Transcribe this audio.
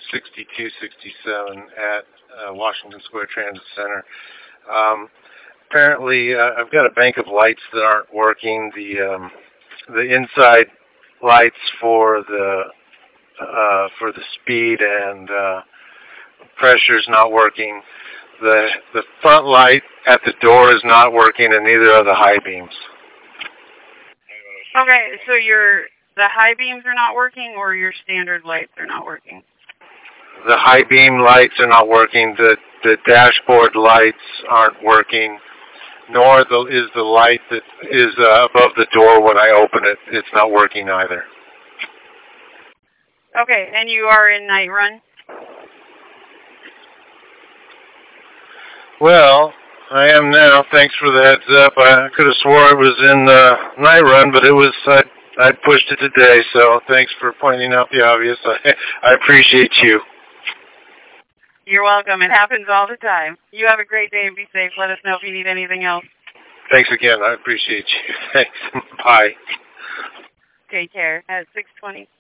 6267 at Washington Square Transit Center. Apparently, I've got a bank of lights that aren't working. The inside lights for the speed and pressure's not working. The front light at the door is not working, and neither are the high beams. Okay, so the high beams are not working, or your standard lights are not working? The high beam lights are not working. The dashboard lights aren't working, nor is the light that is above the door when I open it. It's not working either. Okay, and you are in night run? Well, I am now. Thanks for the heads up. I could have swore I was in night run, but I pushed it today, so thanks for pointing out the obvious. I appreciate you. You're welcome. It happens all the time. You have a great day and be safe. Let us know if you need anything else. Thanks again. I appreciate you. Thanks. Bye. Take care. At 6:20.